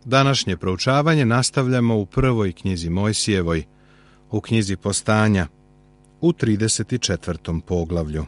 Današnje proučavanje nastavljamo u prvoj knjizi Mojsijevoj, u knjizi Postanja, u 34. poglavlju.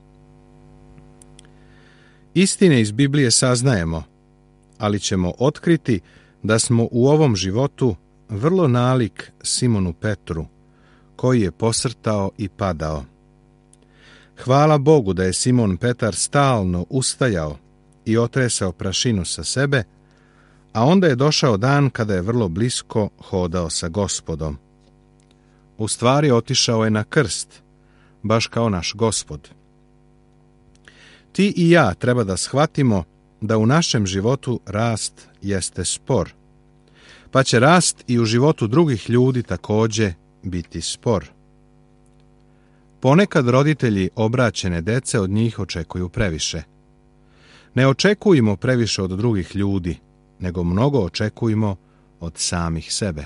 Istine iz Biblije saznajemo, ali ćemo otkriti da smo u ovom životu vrlo nalik Simonu Petru, koji je posrtao i padao. Hvala Bogu da je Simon Petar stalno ustajao i otresao prašinu sa sebe, a onda je došao dan kada je vrlo blisko hodao sa Gospodom. U stvari otišao je na krst, baš kao naš Gospod. Ti i ja treba da shvatimo da u našem životu rast jeste spor, pa će rast i u životu drugih ljudi također biti spor. Ponekad roditelji obraćene dece od njih očekuju previše. Ne očekujemo previše od drugih ljudi, nego mnogo očekujemo od samih sebe.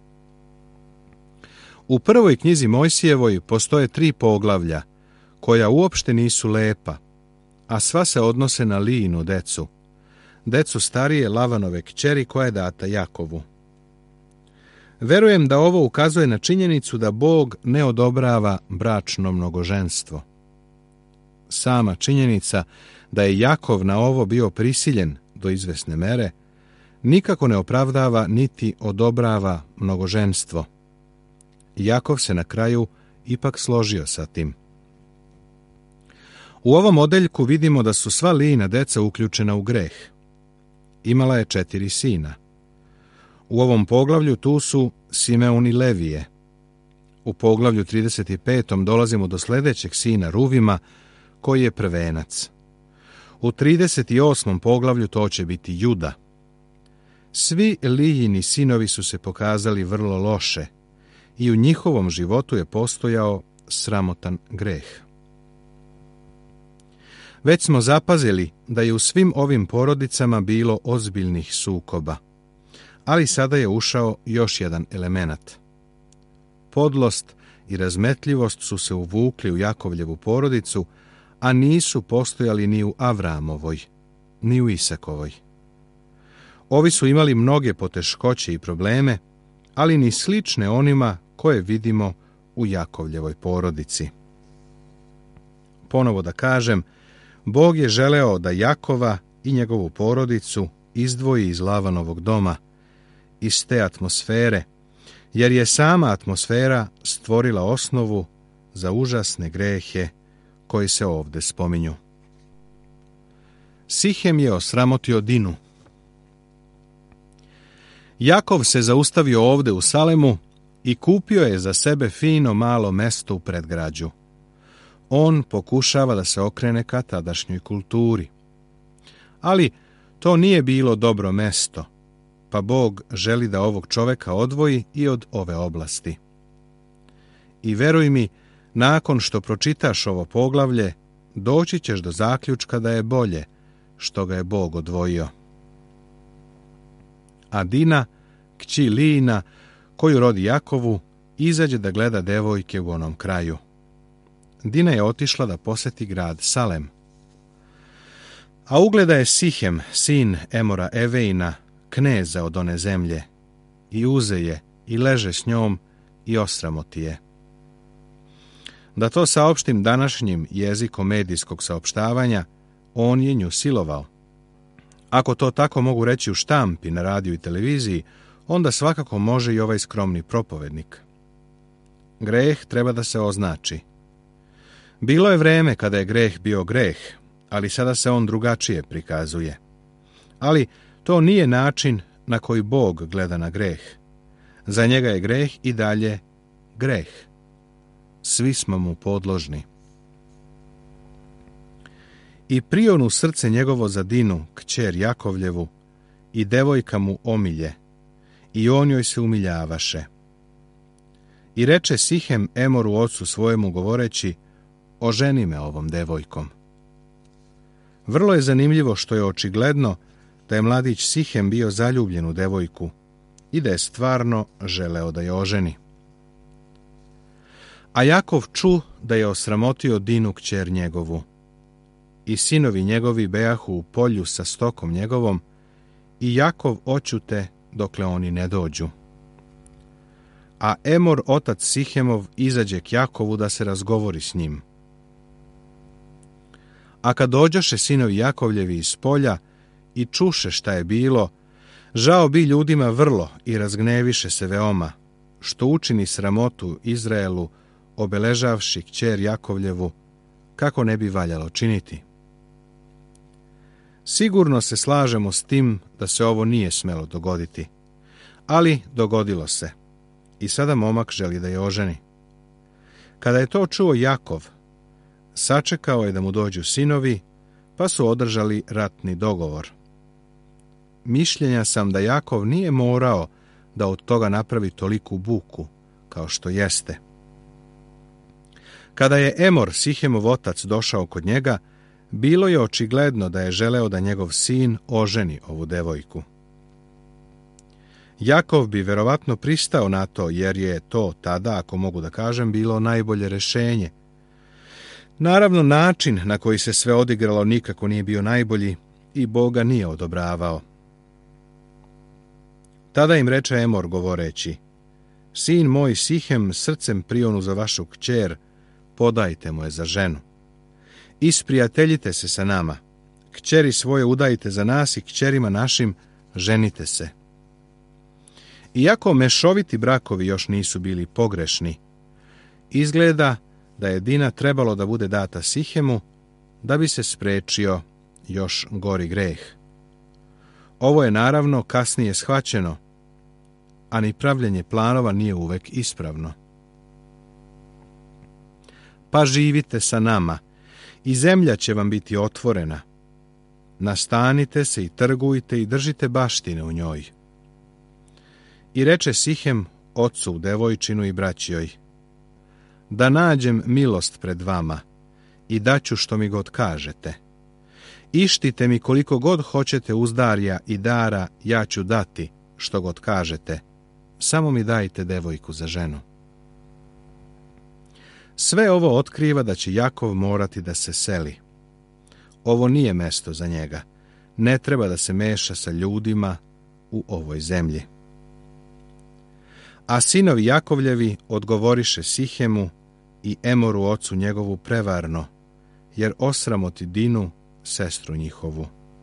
U prvoj knjizi Mojsijevoj postoje 3 poglavlja, koja uopšte nisu lepa, a sva se odnose na Lijinu decu starije Lavanove kćeri koja je data Jakovu. Verujem da ovo ukazuje na činjenicu da Bog ne odobrava bračno mnogoženstvo. Sama činjenica da je Jakov na ovo bio prisiljen do izvesne mere, nikako ne opravdava niti odobrava mnogoženstvo. Jakov se na kraju ipak složio sa tim. U ovom odeljku vidimo da su sva Lijina deca uključena u greh. Imala je 4 sina. U ovom poglavlju tu su Simeon i Levije. U poglavlju 35. dolazimo do sljedećeg sina Ruvima, koji je prvenac. U 38. poglavlju to će biti Juda. Svi Lijini sinovi su se pokazali vrlo loše i u njihovom životu je postojao sramotan greh. Već smo zapazili da je u svim ovim porodicama bilo ozbiljnih sukoba, ali sada je ušao još jedan element. Podlost i razmetljivost su se uvukli u Jakovljevu porodicu, a nisu postojali ni u Avramovoj, ni u Isakovoj. Ovi su imali mnoge poteškoće i probleme, ali ni slične onima koje vidimo u Jakovljevoj porodici. Ponovo da kažem, Bog je želeo da Jakova i njegovu porodicu izdvoji iz Lavanovog doma, iz te atmosfere, jer je sama atmosfera stvorila osnovu za užasne grehe koji se ovdje spominju. Sihem je osramotio Dinu. Jakov se zaustavio ovdje u Salemu i kupio je za sebe fino malo mesto u predgrađu. On pokušava da se okrene ka tadašnjoj kulturi. Ali to nije bilo dobro mesto, pa Bog želi da ovog čoveka odvoji i od ove oblasti. I veruj mi, nakon što pročitaš ovo poglavlje, doći ćeš do zaključka da je bolje što ga je Bog odvojio. A Dina, kći Lijina, koju rodi Jakovu, izađe da gleda devojke u onom kraju. Dina je otišla da poseti grad Salem. A ugleda je Sihem, sin Emora Evejina, kneza od one zemlje, i uze je i leže s njom i osramoti je. Da to saopštim današnjim jezikom medijskog saopštavanja, on je nju silovao. Ako to tako mogu reći u štampi, na radiju i televiziji, onda svakako može i ovaj skromni propovednik. Greh treba da se označi. Bilo je vreme kada je greh bio greh, ali sada se on drugačije prikazuje. Ali to nije način na koji Bog gleda na greh. Za njega je greh i dalje greh. Svi smo mu podložni. I prion u srce njegovo za Dinu, kćer Jakovljevu, i devojka mu omilje, i on joj se umiljavaše. I reče Sihem Emoru ocu svojemu govoreći, oženi me ovom devojkom. Vrlo je zanimljivo što je očigledno da je mladić Sihem bio zaljubljen u devojku i da je stvarno želeo da je oženi. A Jakov ču da je osramotio Dinu kćer njegovu. I sinovi njegovi bejahu u polju sa stokom njegovom, i Jakov oćute dokle oni ne dođu. A Emor, otac Sihemov, izađe k Jakovu da se razgovori s njim. A kad dođoše sinovi Jakovljevi iz polja i čuše šta je bilo, žao bi ljudima vrlo i razgneviše se veoma, što učini sramotu Izraelu, obeležavši kćer Jakovljevu, kako ne bi valjalo činiti. Sigurno se slažemo s tim da se ovo nije smelo dogoditi, ali dogodilo se i sada momak želi da je oženi. Kada je to čuo Jakov, sačekao je da mu dođu sinovi, pa su održali ratni dogovor. Mišljenja sam da Jakov nije morao da od toga napravi toliku buku, kao što jeste. Kada je Emor, Sihemov otac, došao kod njega, bilo je očigledno da je želeo da njegov sin oženi ovu devojku. Jakov bi verovatno pristao na to, jer je to tada, ako mogu da kažem, bilo najbolje rešenje. Naravno, način na koji se sve odigralo nikako nije bio najbolji i Bog ga nije odobravao. Tada im reče Emor govoreći: sin moj Sihem srcem prionu za vašu kćer, podajte mu je za ženu. Isprijateljite se sa nama, kćeri svoje udajte za nas i kćerima našim ženite se. Iako mešoviti brakovi još nisu bili pogrešni, izgleda da je Dina trebalo da bude data Sihemu da bi se sprečio još gori greh. Ovo je naravno kasnije shvaćeno, a ni pravljenje planova nije uvek ispravno. Pa živite sa nama i zemlja će vam biti otvorena. Nastanite se i trgujte i držite baštine u njoj. I reče Sihem ocu devojčinu i braći joj: da nađem milost pred vama i daću što mi god kažete. Ištite mi koliko god hoćete uzdarja i dara, ja ću dati što god kažete. Samo mi dajte devojku za ženu. Sve ovo otkriva da će Jakov morati da se seli. Ovo nije mesto za njega. Ne treba da se meša sa ljudima u ovoj zemlji. A sinovi Jakovljevi odgovoriše Sihemu i Emoru ocu njegovu prevarno, jer osramoti Dinu, sestru njihovu.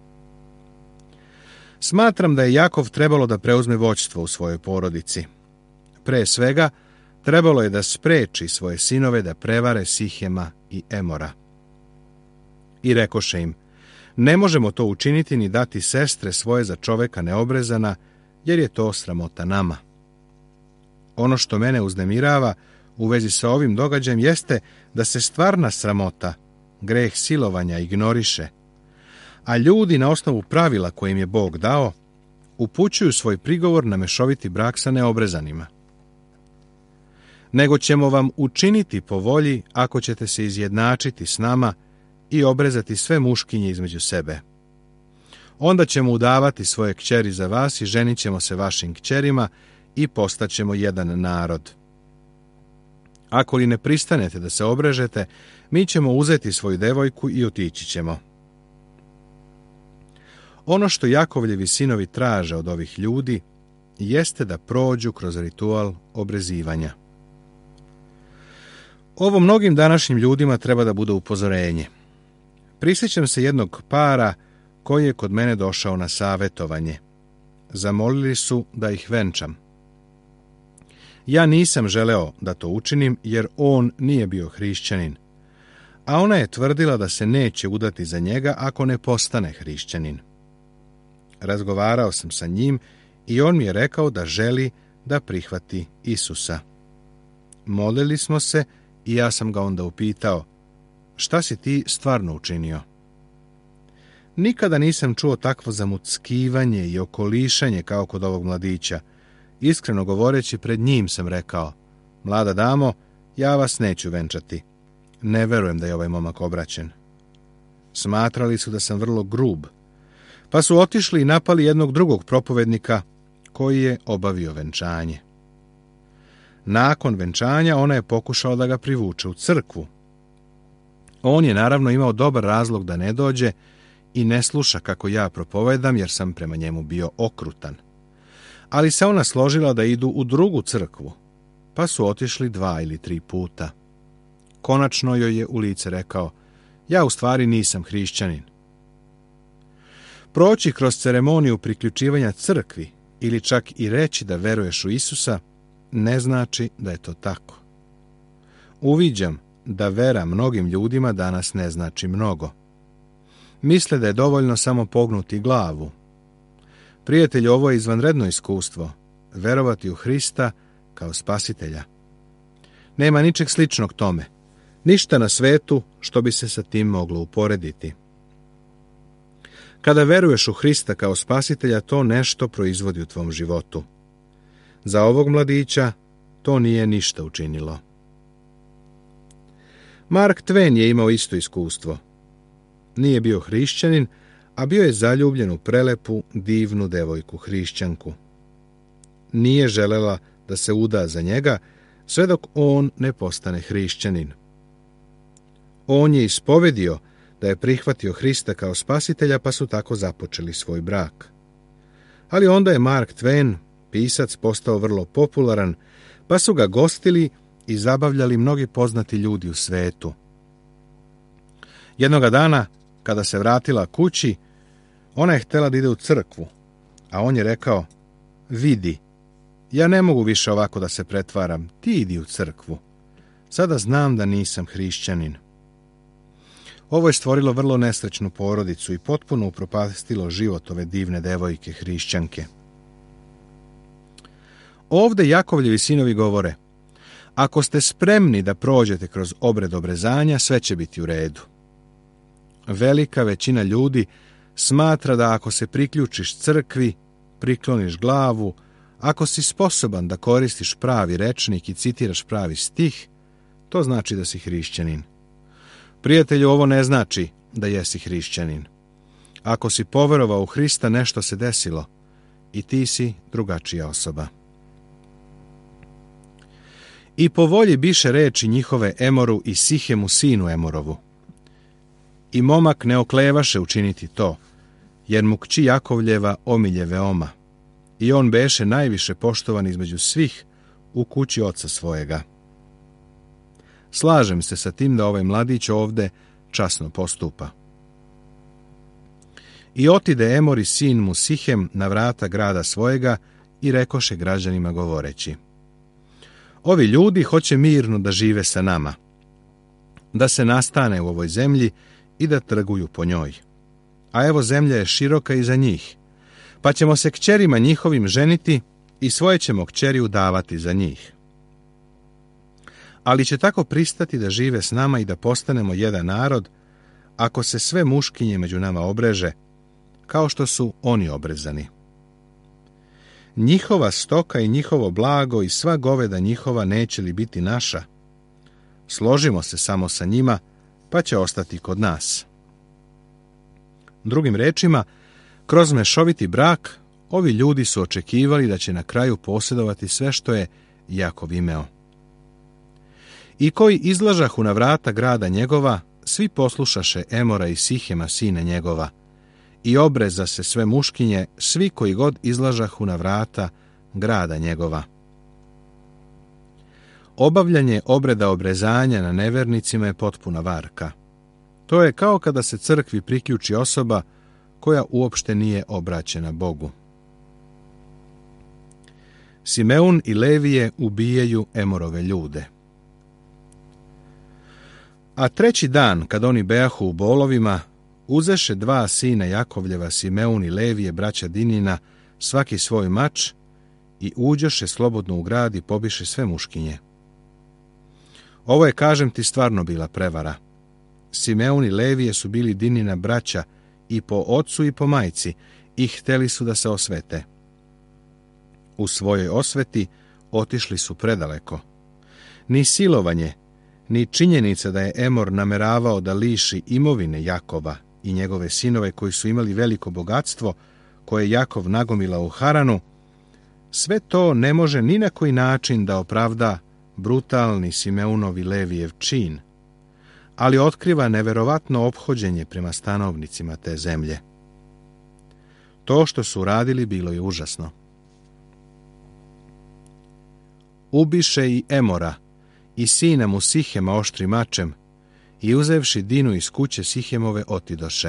Smatram da je Jakov trebalo da preuzme vođstvo u svojoj porodici. Pre svega, trebalo je da spreči svoje sinove da prevare Sihema i Emora. I rekoše im: ne možemo to učiniti ni dati sestre svoje za čoveka neobrezana, jer je to sramota nama. Ono što mene uznemirava u vezi sa ovim događajem jeste da se stvarna sramota, greh silovanja, ignoriše, a ljudi na osnovu pravila koje im je Bog dao upućuju svoj prigovor na mešoviti brak sa neobrezanima. Nego ćemo vam učiniti po volji ako ćete se izjednačiti s nama i obrezati sve muškinje između sebe. Onda ćemo udavati svoje kćeri za vas i ženit ćemo se vašim kćerima i postaćemo jedan narod. Ako li ne pristanete da se obrežete, mi ćemo uzeti svoju devojku i otići ćemo. Ono što Jakovljevi sinovi traže od ovih ljudi jeste da prođu kroz ritual obrezivanja. Ovo mnogim današnjim ljudima treba da bude upozorenje. Prisjećam se jednog para koji je kod mene došao na savetovanje. Zamolili su da ih venčam. Ja nisam želeo da to učinim jer on nije bio hrišćanin, a ona je tvrdila da se neće udati za njega ako ne postane hrišćanin. Razgovarao sam sa njim i on mi je rekao da želi da prihvati Isusa. Molili smo se i ja sam ga onda upitao: šta si ti stvarno učinio? Nikada nisam čuo takvo zamuckivanje i okolišanje kao kod ovog mladića. Iskreno govoreći, pred njim sam rekao: mlada damo, ja vas neću venčati. Ne verujem da je ovaj momak obraćen. Smatrali su da sam vrlo grub, pa su otišli i napali jednog drugog propovednika koji je obavio venčanje. Nakon venčanja ona je pokušala da ga privuče u crkvu. On je naravno imao dobar razlog da ne dođe i ne sluša kako ja propovedam, jer sam prema njemu bio okrutan. Ali se ona složila da idu u drugu crkvu, pa su otišli 2 ili 3 puta. Konačno joj je u lice rekao: ja u stvari nisam hrišćanin. Proći kroz ceremoniju priključivanja crkvi ili čak i reći da veruješ u Isusa ne znači da je to tako. Uviđam da vera mnogim ljudima danas ne znači mnogo. Misle da je dovoljno samo pognuti glavu. Prijatelji, ovo je izvanredno iskustvo, verovati u Hrista kao spasitelja. Nema ničeg sličnog tome, ništa na svetu što bi se sa tim moglo uporediti. Kada veruješ u Hrista kao spasitelja, to nešto proizvodi u tvom životu. Za ovog mladića to nije ništa učinilo. Mark Twain je imao isto iskustvo. Nije bio hrišćanin, a bio je zaljubljen u prelepu, divnu devojku hrišćanku. Nije želela da se uda za njega, sve dok on ne postane hrišćanin. On je ispovedio da je prihvatio Hrista kao spasitelja, pa su tako započeli svoj brak. Ali onda je Mark Twain, pisac, postao vrlo popularan, pa su ga gostili i zabavljali mnogi poznati ljudi u svetu. Jednoga dana, kada se vratila kući, ona je htjela da ide u crkvu, a on je rekao: vidi, ja ne mogu više ovako da se pretvaram, ti idi u crkvu. Sada znam da nisam hrišćanin. Ovo je stvorilo vrlo nesrećnu porodicu i potpuno upropastilo život ove divne devojke hrišćanke. Ovde Jakovljevi sinovi govore: ako ste spremni da prođete kroz obred obrezanja, sve će biti u redu. Velika većina ljudi smatra da ako se priključiš crkvi, prikloniš glavu, ako si sposoban da koristiš pravi rečnik i citiraš pravi stih, to znači da si hrišćanin. Prijatelju, ovo ne znači da jesi hrišćanin. Ako si poverovao u Hrista, nešto se desilo i ti si drugačija osoba. I po volji biše reči njihove Emoru i Sihemu sinu Emorovu. I momak ne oklevaše učiniti to, jer mu kći Jakovljeva omilje veoma. I on beše najviše poštovan između svih u kući oca svojega. Slažem se sa tim da ovaj mladić ovde časno postupa. I otide Emor i sin mu Sihem na vrata grada svojega i rekoše građanima govoreći: ovi ljudi hoće mirno da žive sa nama, da se nastane u ovoj zemlji i da trguju po njoj. A evo, zemlja je široka i za njih, pa ćemo se kćerima njihovim ženiti i svoje ćemo kćeri udavati za njih. Ali će tako pristati da žive s nama i da postanemo jedan narod, ako se sve muškinje među nama obreže, kao što su oni obrezani. Njihova stoka i njihovo blago i sva goveda njihova neće li biti naša? Složimo se samo sa njima, pa će ostati kod nas. Drugim rečima, kroz mešoviti brak, ovi ljudi su očekivali da će na kraju posjedovati sve što je Jakov imeo. I koji izlažahu na vrata grada njegova, svi poslušaše Emora i Sihema sina njegova, i obreza se sve muškinje, svi koji god izlažahu na vrata grada njegova. Obavljanje obreda obrezanja na nevernicima je potpuna varka. To je kao kada se crkvi priključi osoba koja uopšte nije obraćena Bogu. Simeun i Levije ubijaju Emorove ljude. A treći dan, kad oni bejahu u bolovima, uzeše 2 sina Jakovljeva, Simeun i Levije, braća Dinina, svaki svoj mač, i uđoše slobodno u grad i pobiše sve muškinje. Ovo je, kažem ti, stvarno bila prevara. Simeun i Levije su bili Dinina braća i po ocu i po majci, i hteli su da se osvete. U svojoj osveti otišli su predaleko. Ni silovanje, ni činjenica da je Emor nameravao da liši imovine Jakova i njegove sinove koji su imali veliko bogatstvo koje Jakov nagomila u Haranu, sve to ne može ni na koji način da opravda brutalni Simeunov i Levijev čin. ali otkriva neverovatno ophođenje prema stanovnicima te zemlje. To što su radili bilo je užasno. Ubiše i Emora, i sina mu Sihema oštrim mačem, i uzevši Dinu iz kuće Sihemove otidoše.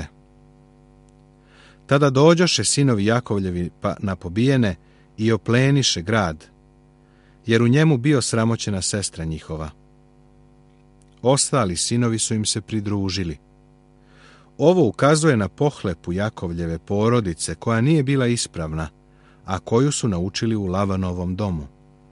Tada dođoše sinovi Jakovljevi pa na pobijene i opleniše grad, jer u njemu bio sramoćena sestra njihova. Ostali sinovi su im se pridružili. Ovo ukazuje na pohlepu Jakovljeve porodice, koja nije bila ispravna, a koju su naučili u Lavanovom domu.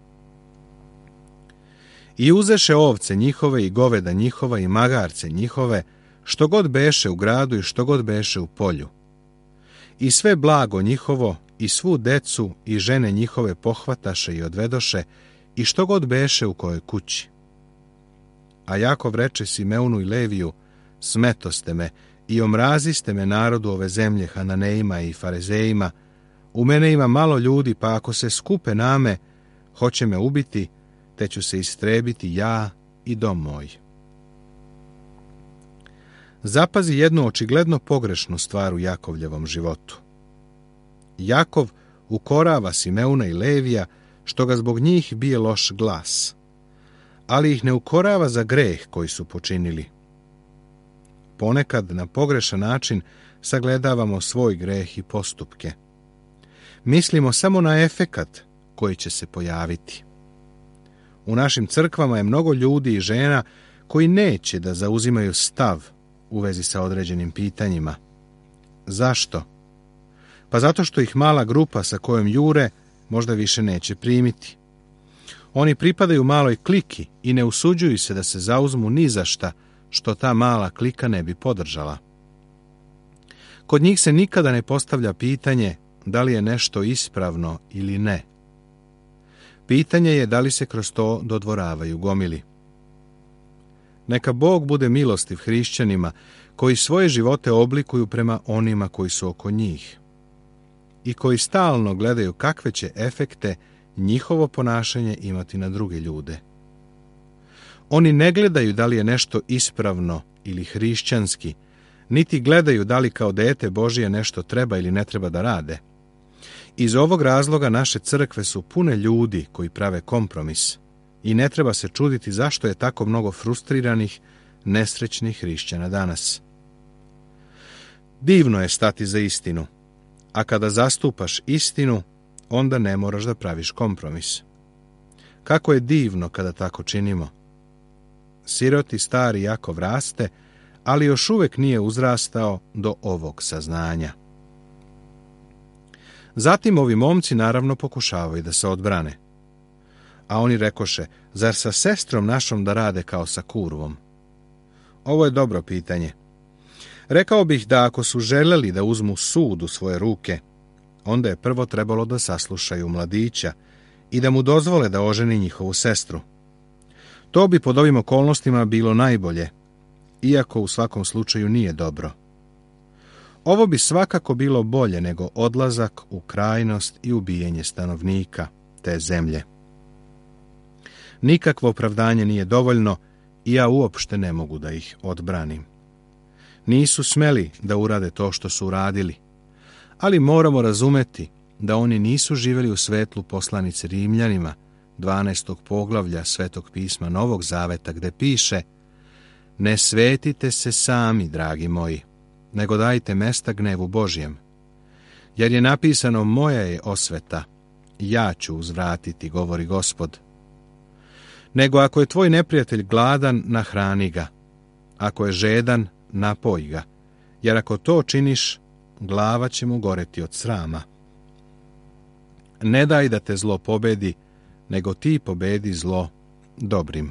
I uzeše ovce njihove i goveda njihova i magarce njihove, što god beše u gradu i što god beše u polju. I sve blago njihovo, i svu decu i žene njihove pohvataše i odvedoše, i što god beše u kojoj kući. A Jakov reče Simeunu i Leviju, smetoste me i omraziste me narodu ove zemlje Hananejima i Farezejima, u mene ima malo ljudi, pa ako se skupe na me, hoće me ubiti, te ću se istrebiti ja i dom moj. Zapazi jednu očigledno pogrešnu stvar u Jakovljevom životu. Jakov ukorava Simeuna i Levija, što ga zbog njih bije loš glas, ali ih ne ukorava za greh koji su počinili. Ponekad na pogrešan način sagledavamo svoj greh i postupke. Mislimo samo na efekat koji će se pojaviti. U našim crkvama je mnogo ljudi i žena koji neće da zauzimaju stav u vezi sa određenim pitanjima. Zašto? Pa zato što ih mala grupa sa kojom jure možda više neće primiti. Oni pripadaju maloj kliki i ne usuđuju se da se zauzmu ni za šta što ta mala klika ne bi podržala. Kod njih se nikada ne postavlja pitanje da li je nešto ispravno ili ne. Pitanje je da li se kroz to dodvoravaju gomili. Neka Bog bude milostiv hrišćanima koji svoje živote oblikuju prema onima koji su oko njih i koji stalno gledaju kakve će efekte njihovo ponašanje imati na druge ljude. Oni ne gledaju da li je nešto ispravno ili hrišćanski, niti gledaju da li kao dete Božije nešto treba ili ne treba da rade. Iz ovog razloga naše crkve su pune ljudi koji prave kompromis i ne treba se čuditi zašto je tako mnogo frustriranih, nesrećnih hrišćana danas. Divno je stati za istinu, a kada zastupaš istinu, onda ne moraš da praviš kompromis. Kako je divno kada tako činimo. Siroti stari Jakov raste, ali još uvijek nije uzrastao do ovog saznanja. Zatim ovi momci naravno pokušavaju da se odbrane. A oni rekoše, zar sa sestrom našom da rade kao sa kurvom? Ovo je dobro pitanje. Rekao bih da ako su želeli da uzmu sud u svoje ruke, onda je prvo trebalo da saslušaju mladića i da mu dozvole da oženi njihovu sestru. To bi pod ovim okolnostima bilo najbolje, iako u svakom slučaju nije dobro. Ovo bi svakako bilo bolje nego odlazak u krajnost i ubijanje stanovnika te zemlje. Nikakvo opravdanje nije dovoljno i ja uopšte ne mogu da ih odbranim. Nisu smeli da urade to što su uradili, ali moramo razumeti da oni nisu živjeli u svetlu poslanice Rimljanima, 12. poglavlja Svetog pisma Novog Zaveta, gde piše: ne svetite se sami, dragi moji, nego dajte mesta gnevu Božjem. Jer je napisano, moja je osveta, ja ću uzvratiti, govori Gospod. Nego ako je tvoj neprijatelj gladan, nahrani ga. Ako je žedan, napoj ga. Jer ako to činiš, glava će mu goreti od srama. Ne daj da te zlo pobedi, nego ti pobedi zlo dobrim.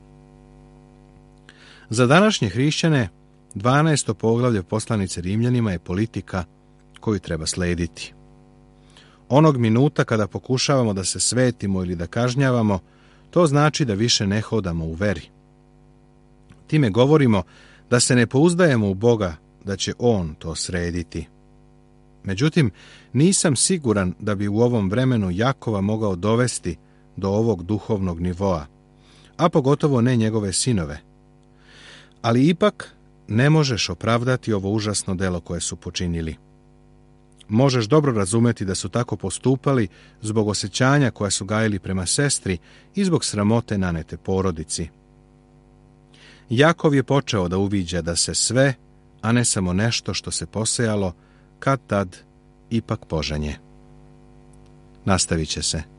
Za današnje hrišćane 12. poglavlje poslanice Rimljanima je politika koju treba slediti. Onog minuta kada pokušavamo da se svetimo ili da kažnjavamo, to znači da više ne hodamo u veri. Time govorimo da se ne pouzdajemo u Boga, da će On to srediti. Međutim, nisam siguran da bi u ovom vremenu Jakova mogao dovesti do ovog duhovnog nivoa, a pogotovo ne njegove sinove. Ali ipak ne možeš opravdati ovo užasno delo koje su počinili. Možeš dobro razumeti da su tako postupali zbog osjećanja koja su gajili prema sestri i zbog sramote nanete porodici. Jakov je počeo da uviđa da se sve, a ne samo nešto što se posejalo, kad tad ipak požanje. Nastavit će se.